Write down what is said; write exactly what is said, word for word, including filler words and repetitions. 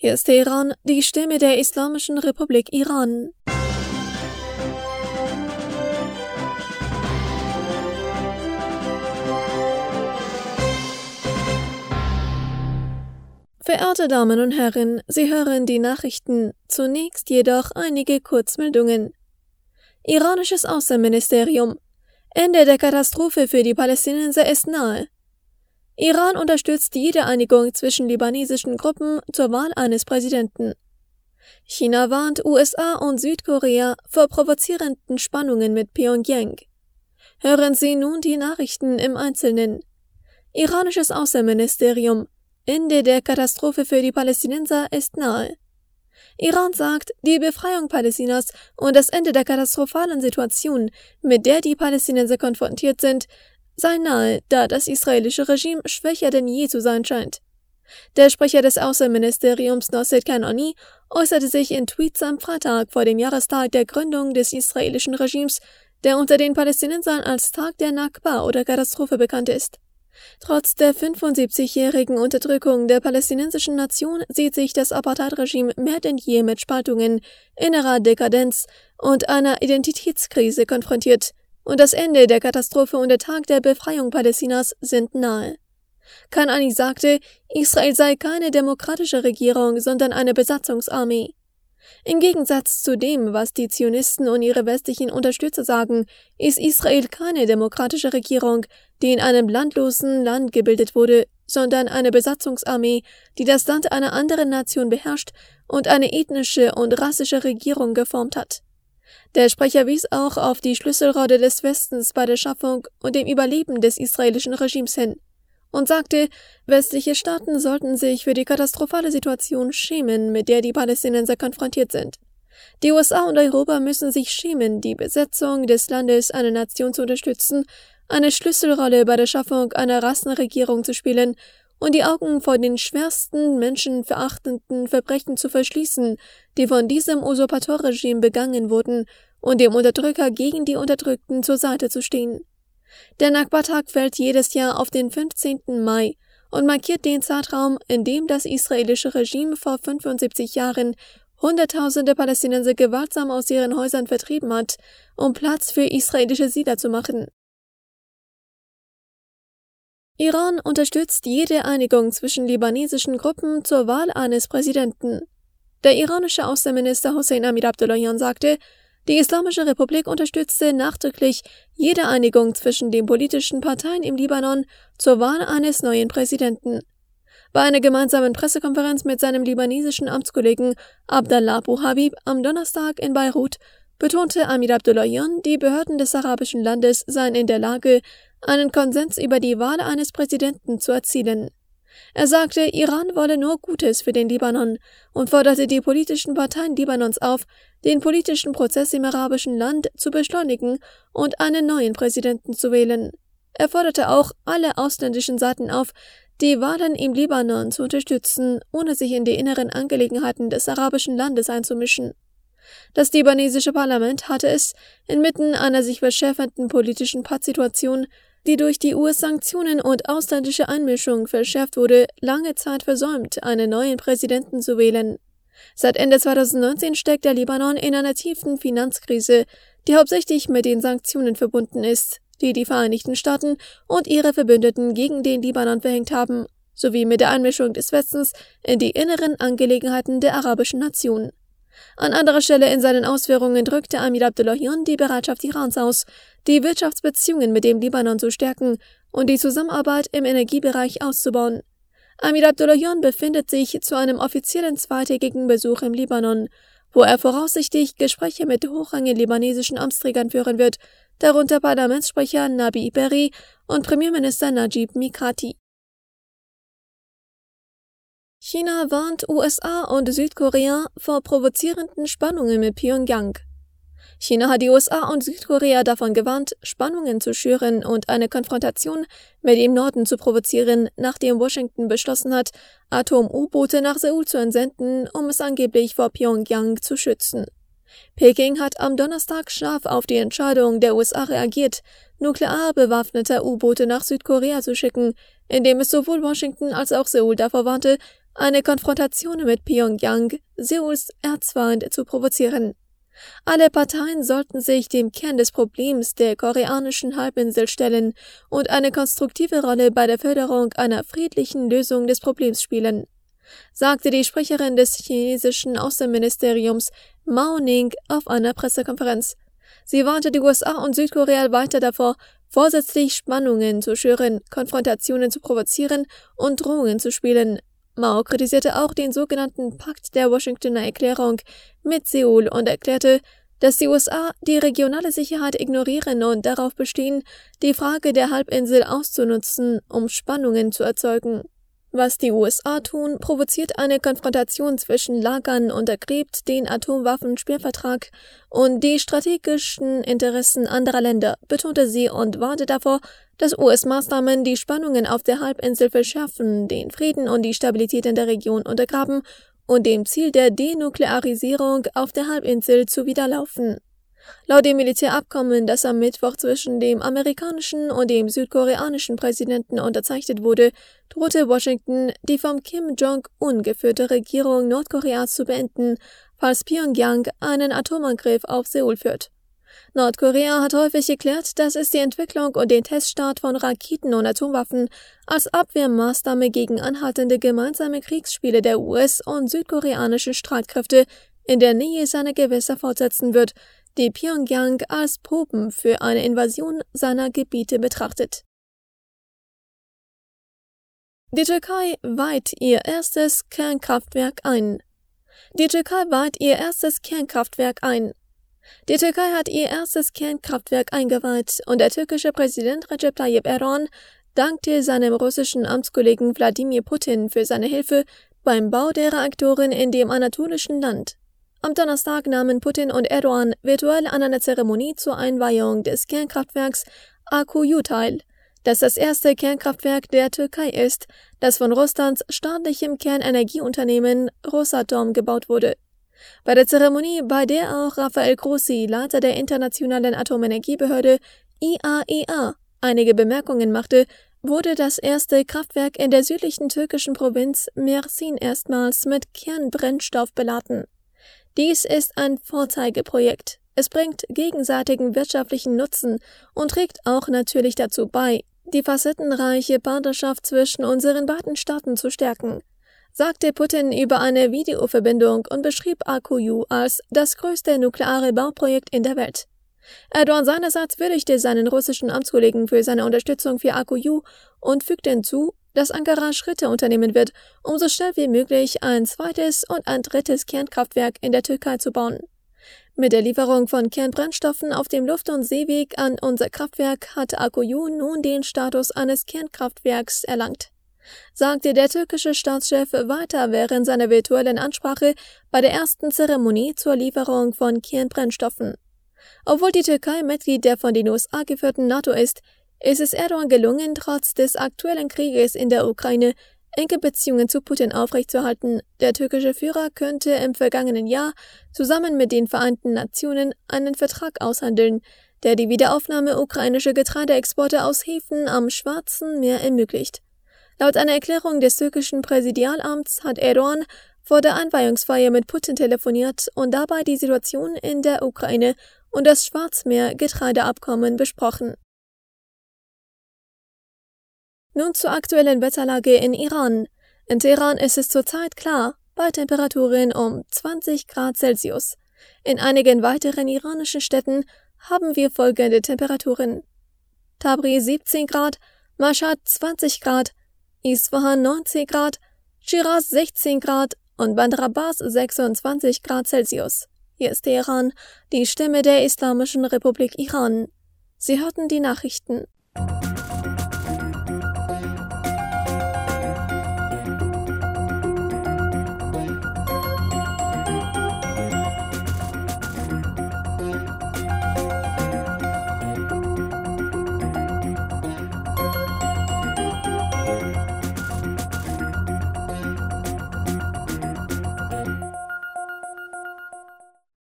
Hier ist Teheran, die Stimme der Islamischen Republik Iran. Verehrte Damen und Herren, Sie hören die Nachrichten, zunächst jedoch einige Kurzmeldungen. Iranisches Außenministerium: Ende der Katastrophe für die Palästinenser ist nahe. Iran unterstützt jede Einigung zwischen libanesischen Gruppen zur Wahl eines Präsidenten. China warnt U S A und Südkorea vor provozierenden Spannungen mit Pyongyang. Hören Sie nun die Nachrichten im Einzelnen. Iranisches Außenministerium: Ende der Katastrophe für die Palästinenser ist nahe. Iran sagt, die Befreiung Palästinas und das Ende der katastrophalen Situation, mit der die Palästinenser konfrontiert sind, sei nahe, da das israelische Regime schwächer denn je zu sein scheint. Der Sprecher des Außenministeriums Nosset Kanani äußerte sich in Tweets am Freitag vor dem Jahrestag der Gründung des israelischen Regimes, der unter den Palästinensern als Tag der Nakba oder Katastrophe bekannt ist. Trotz der fünfundsiebzigjährigen Unterdrückung der palästinensischen Nation sieht sich das Apartheid-Regime mehr denn je mit Spaltungen, innerer Dekadenz und einer Identitätskrise konfrontiert, und das Ende der Katastrophe und der Tag der Befreiung Palästinas sind nahe. Kanani sagte, Israel sei keine demokratische Regierung, sondern eine Besatzungsarmee. Im Gegensatz zu dem, was die Zionisten und ihre westlichen Unterstützer sagen, ist Israel keine demokratische Regierung, die in einem landlosen Land gebildet wurde, sondern eine Besatzungsarmee, die das Land einer anderen Nation beherrscht und eine ethnische und rassische Regierung geformt hat. Der Sprecher wies auch auf die Schlüsselrolle des Westens bei der Schaffung und dem Überleben des israelischen Regimes hin und sagte, westliche Staaten sollten sich für die katastrophale Situation schämen, mit der die Palästinenser konfrontiert sind. Die U S A und Europa müssen sich schämen, die Besetzung des Landes einer Nation zu unterstützen, eine Schlüsselrolle bei der Schaffung einer Rassenregierung zu spielen und die Augen vor den schwersten menschenverachtenden Verbrechen zu verschließen, die von diesem Usurpatorregime begangen wurden, und dem Unterdrücker gegen die Unterdrückten zur Seite zu stehen. Der Nakba-Tag fällt jedes Jahr auf den fünfzehnten Mai und markiert den Zeitraum, in dem das israelische Regime vor fünfundsiebzig Jahren Hunderttausende Palästinenser gewaltsam aus ihren Häusern vertrieben hat, um Platz für israelische Siedler zu machen. Iran unterstützt jede Einigung zwischen libanesischen Gruppen zur Wahl eines Präsidenten. Der iranische Außenminister Hossein Amir-Abdollahian sagte, die Islamische Republik unterstützte nachdrücklich jede Einigung zwischen den politischen Parteien im Libanon zur Wahl eines neuen Präsidenten. Bei einer gemeinsamen Pressekonferenz mit seinem libanesischen Amtskollegen Abdallah Abu Habib am Donnerstag in Beirut betonte Amir-Abdollahian, die Behörden des arabischen Landes seien in der Lage, einen Konsens über die Wahl eines Präsidenten zu erzielen. Er sagte, Iran wolle nur Gutes für den Libanon und forderte die politischen Parteien Libanons auf, den politischen Prozess im arabischen Land zu beschleunigen und einen neuen Präsidenten zu wählen. Er forderte auch alle ausländischen Seiten auf, die Wahlen im Libanon zu unterstützen, ohne sich in die inneren Angelegenheiten des arabischen Landes einzumischen. Das libanesische Parlament hatte es, inmitten einer sich verschärfenden politischen Pattsituation, die durch die U S-Sanktionen und ausländische Einmischung verschärft wurde, lange Zeit versäumt, einen neuen Präsidenten zu wählen. Seit Ende zweitausendneunzehn steckt der Libanon in einer tiefen Finanzkrise, die hauptsächlich mit den Sanktionen verbunden ist, die die Vereinigten Staaten und ihre Verbündeten gegen den Libanon verhängt haben, sowie mit der Einmischung des Westens in die inneren Angelegenheiten der arabischen Nation. An anderer Stelle in seinen Ausführungen drückte Amir-Abdollahian die Bereitschaft Irans aus, die Wirtschaftsbeziehungen mit dem Libanon zu stärken und die Zusammenarbeit im Energiebereich auszubauen. Amir-Abdollahian befindet sich zu einem offiziellen zweitägigen Besuch im Libanon, wo er voraussichtlich Gespräche mit hochrangigen libanesischen Amtsträgern führen wird, darunter Parlamentssprecher Nabi Berri und Premierminister Najib Mikati. China warnt U S A und Südkorea vor provozierenden Spannungen mit Pyongyang. China hat die U S A und Südkorea davon gewarnt, Spannungen zu schüren und eine Konfrontation mit dem Norden zu provozieren, nachdem Washington beschlossen hat, Atom-U-Boote nach Seoul zu entsenden, um es angeblich vor Pyongyang zu schützen. Peking hat am Donnerstag scharf auf die Entscheidung der U S A reagiert, nuklear bewaffnete U-Boote nach Südkorea zu schicken, indem es sowohl Washington als auch Seoul davor warnte, eine Konfrontation mit Pyongyang, Seuls Erzfeind, zu provozieren. Alle Parteien sollten sich dem Kern des Problems der koreanischen Halbinsel stellen und eine konstruktive Rolle bei der Förderung einer friedlichen Lösung des Problems spielen, sagte die Sprecherin des chinesischen Außenministeriums Mao Ning auf einer Pressekonferenz. Sie warnte die U S A und Südkorea weiter davor, vorsätzlich Spannungen zu schüren, Konfrontationen zu provozieren und Drohungen zu spielen. Mao kritisierte auch den sogenannten Pakt der Washingtoner Erklärung mit Seoul und erklärte, dass die U S A die regionale Sicherheit ignorieren und darauf bestehen, die Frage der Halbinsel auszunutzen, um Spannungen zu erzeugen. Was die U S A tun, provoziert eine Konfrontation zwischen Lagern, untergräbt den Atomwaffensperrvertrag und die strategischen Interessen anderer Länder, betonte sie und warnte davor, dass U S-Maßnahmen die Spannungen auf der Halbinsel verschärfen, den Frieden und die Stabilität in der Region untergraben und dem Ziel der Denuklearisierung auf der Halbinsel zuwiderlaufen. Laut dem Militärabkommen, das am Mittwoch zwischen dem amerikanischen und dem südkoreanischen Präsidenten unterzeichnet wurde, drohte Washington, die vom Kim Jong-un geführte Regierung Nordkoreas zu beenden, falls Pyongyang einen Atomangriff auf Seoul führt. Nordkorea hat häufig erklärt, dass es die Entwicklung und den Teststart von Raketen und Atomwaffen als Abwehrmaßnahme gegen anhaltende gemeinsame Kriegsspiele der U S- und südkoreanischen Streitkräfte in der Nähe seiner Gewässer fortsetzen wird, die Pyongyang als Proben für eine Invasion seiner Gebiete betrachtet. Die Türkei weiht ihr erstes Kernkraftwerk ein. Die Türkei weiht ihr erstes Kernkraftwerk ein. Die Türkei hat ihr erstes Kernkraftwerk eingeweiht und der türkische Präsident Recep Tayyip Erdogan dankte seinem russischen Amtskollegen Wladimir Putin für seine Hilfe beim Bau der Reaktoren in dem anatolischen Land. Am Donnerstag nahmen Putin und Erdogan virtuell an einer Zeremonie zur Einweihung des Kernkraftwerks Akkuyu teil, das das erste Kernkraftwerk der Türkei ist, das von Russlands staatlichem Kernenergieunternehmen Rosatom gebaut wurde. Bei der Zeremonie, bei der auch Rafael Grossi, Leiter der Internationalen Atomenergiebehörde I A E A, einige Bemerkungen machte, wurde das erste Kraftwerk in der südlichen türkischen Provinz Mersin erstmals mit Kernbrennstoff beladen. Dies ist ein Vorzeigeprojekt. Es bringt gegenseitigen wirtschaftlichen Nutzen und trägt auch natürlich dazu bei, die facettenreiche Partnerschaft zwischen unseren beiden Staaten zu stärken, sagte Putin über eine Videoverbindung und beschrieb Akkuyu als das größte nukleare Bauprojekt in der Welt. Erdogan seinerseits würdigte seinen russischen Amtskollegen für seine Unterstützung für Akkuyu und fügte hinzu, dass Ankara Schritte unternehmen wird, um so schnell wie möglich ein zweites und ein drittes Kernkraftwerk in der Türkei zu bauen. Mit der Lieferung von Kernbrennstoffen auf dem Luft- und Seeweg an unser Kraftwerk hat Akkuyu nun den Status eines Kernkraftwerks erlangt, sagte der türkische Staatschef weiter während seiner virtuellen Ansprache bei der ersten Zeremonie zur Lieferung von Kernbrennstoffen. Obwohl die Türkei Mitglied der von den U S A geführten NATO ist, ist es Erdogan gelungen, trotz des aktuellen Krieges in der Ukraine enge Beziehungen zu Putin aufrechtzuerhalten. Der türkische Führer könnte im vergangenen Jahr zusammen mit den Vereinten Nationen einen Vertrag aushandeln, der die Wiederaufnahme ukrainischer Getreideexporte aus Häfen am Schwarzen Meer ermöglicht. Laut einer Erklärung des türkischen Präsidialamts hat Erdogan vor der Einweihungsfeier mit Putin telefoniert und dabei die Situation in der Ukraine und das Schwarzmeer-Getreideabkommen besprochen. Nun zur aktuellen Wetterlage in Iran. In Teheran ist es zurzeit klar, bei Temperaturen um zwanzig Grad Celsius. In einigen weiteren iranischen Städten haben wir folgende Temperaturen: Tabriz siebzehn Grad, Mashhad zwanzig Grad, Isfahan neunzehn Grad, Shiraz sechzehn Grad und Bandar Abbas sechsundzwanzig Grad Celsius. Hier ist Teheran, die Stimme der Islamischen Republik Iran. Sie hörten die Nachrichten.